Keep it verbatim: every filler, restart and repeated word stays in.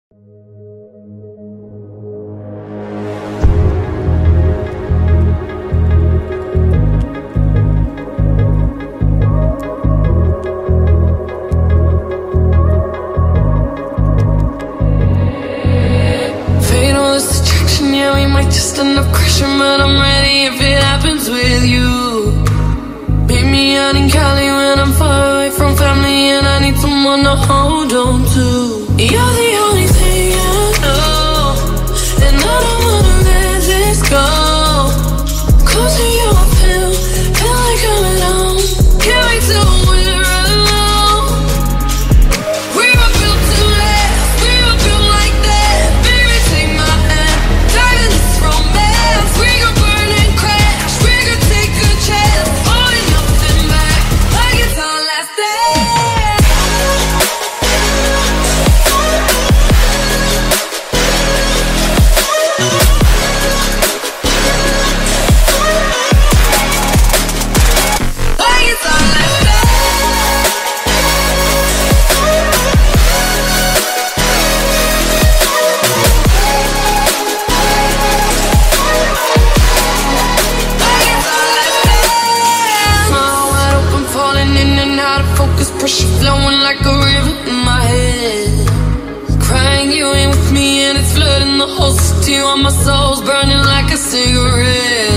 Just enough crashing, but I'm ready if it happens with you. Meet me out in Cali when I'm far away from family and I need someone to hold on to. You're the only thing I know, and I don't wanna let this go. Close to you I feel, feel like I'm alone. Can't wait till we're alone. We were built to last, we were built like that. Baby, take my hand, dive in this romance. We gon' burn and crash, we gon' take a chance. Holding nothing back, like it's our last day. Like it's our last day. Like it's our last day. Smile wide open, falling in and out of focus. Pressure flowing like a river in my head. Crying you ain't with me and it's flooding the whole city while my soul's burning like a cigarette.